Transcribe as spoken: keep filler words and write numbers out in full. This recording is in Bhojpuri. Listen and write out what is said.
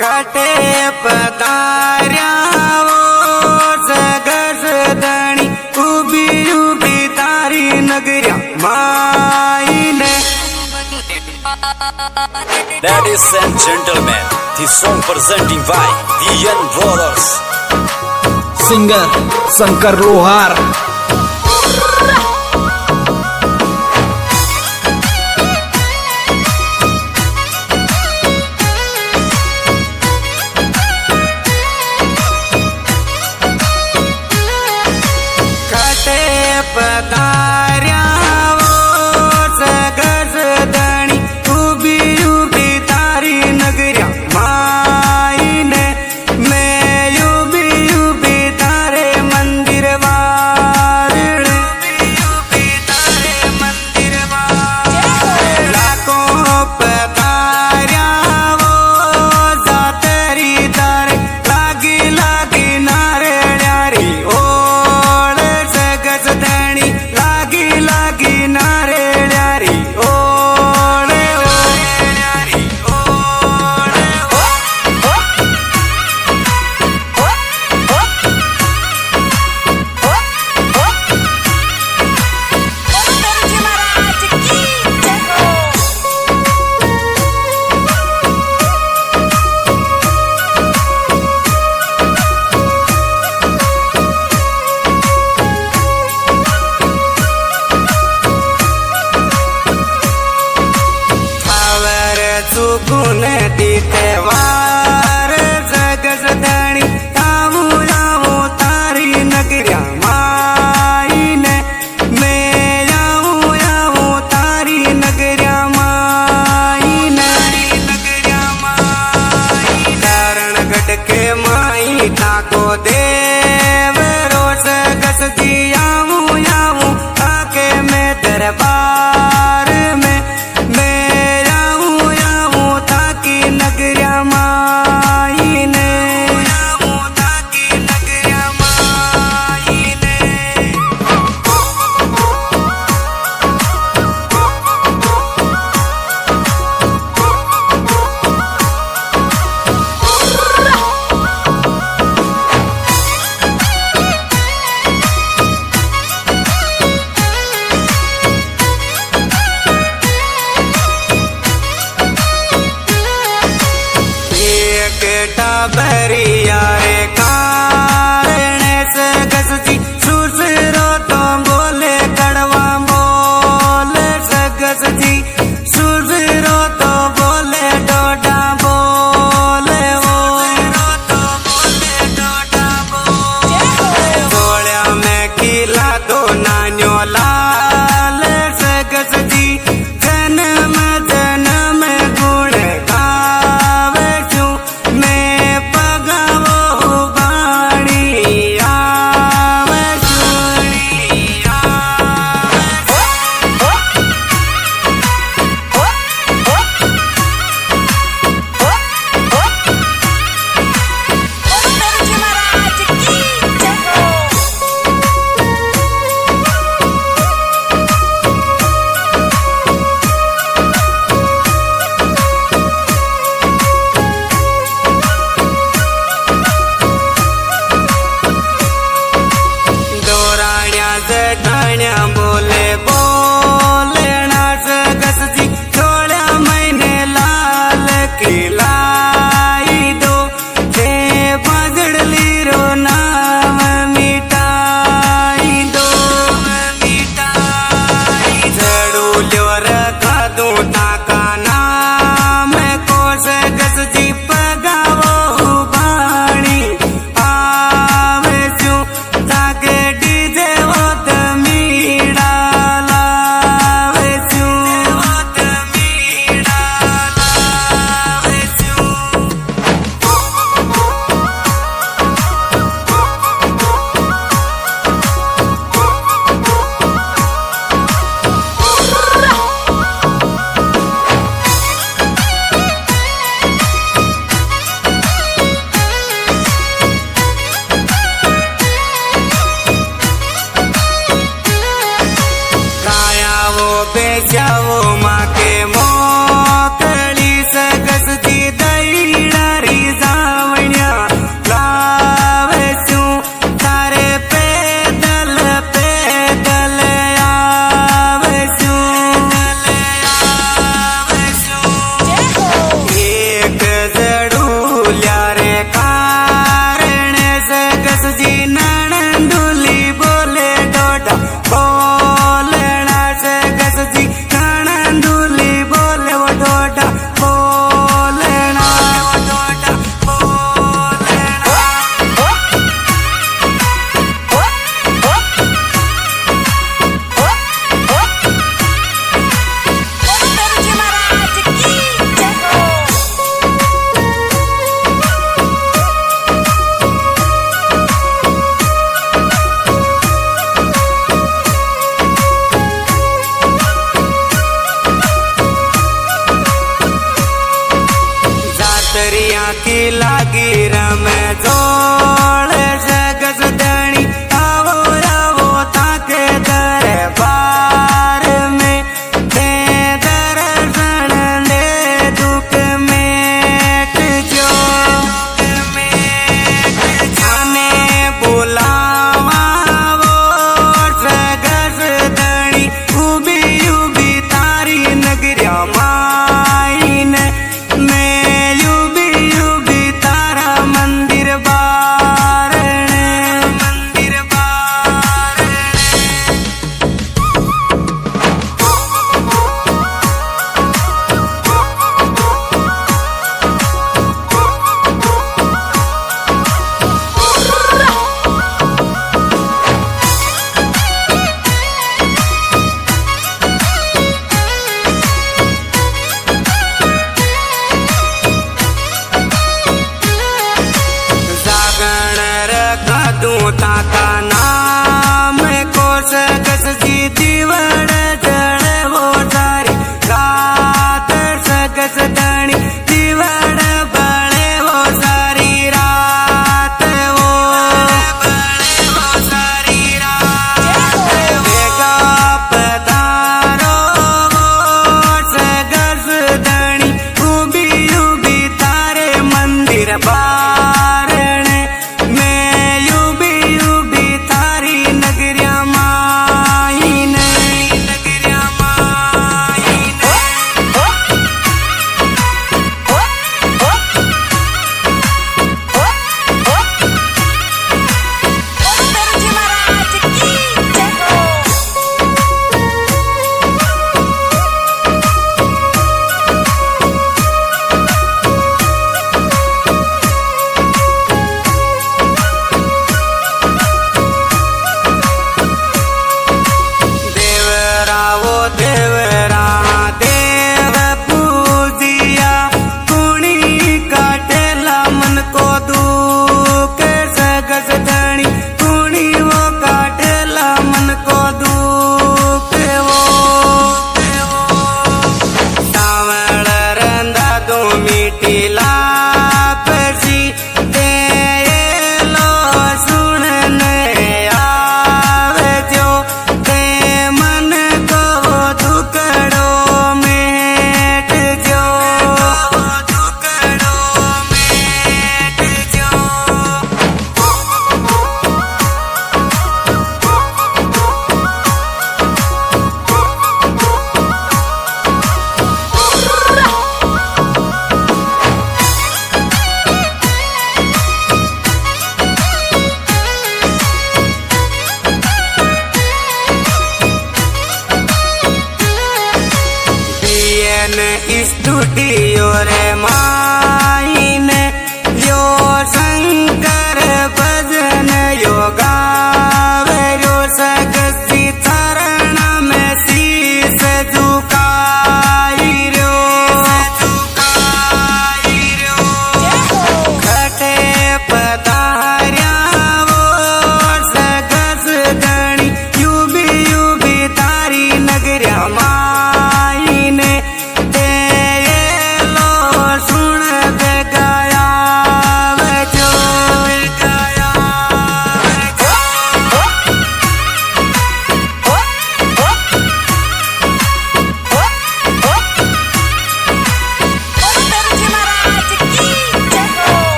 कटे पधार्या वो जगज धणी उभी उभी तारी नगर्या माईने। Ladies and gentlemen, this song presenting by the Young Brothers. Singer Shankar Lohar. कटे पधार्या वो जगज धणी उभी उभी तारी नगर्या माईने। मैं उभी उभी तारे मंदिर वार, उभी तारे मंदिर वार। लाखों पधार्या वो जातरी तारे लागी लागी नारे न्यारी ओळ जगज धणी लागी लागी नारे न्यारी ओळ न्यारी ओळ। आवर चुकून तिथे वार जगज धणी यावू यावू तारी नगर्या माईने। मैं यावू यावू तारी नगर्या माईने, नगर्या माई। कारण गटके माई ताको देव रोज गस जी यावू यावू आके मैं दरबार में। मैं यावू यावू ताकी नगरी की लागी रमे जोड़ जगज धनी आवो आवो ताके दरबार में ते दर्शन दे दुख मेट जो जाने बुलावा वो जगज धनी उबी उबी तारी नगरिया माई ने मैं युबी युबी तारा मंदिर बारणे मंदिर बारणे जागण रखा दूं ताका नाम को सकस जी दीवड़ जड़ वो सारी रात सकस धनी दीवड़ बड़े वो सारी रात वो बड़े वो सारी रात वेगा पधारो वो सकस धनी उबी उबी तारे मंदिर बारणे मैं युबी युबी तारी नगरिया माई ने नगरिया माई ने देवरावो देवरा देव पूजिया कुणी काटेला मन को दुख सगस धनी कुणी वो काटेला मन को दुख वो सावण रंदा दो मीठी लापसी दे लो सुनने आवे जो ते मन को दुकड़ो मेट जो दुकड़ो मेट जो बीएन स्टूडियो रे माई ने यो शंकर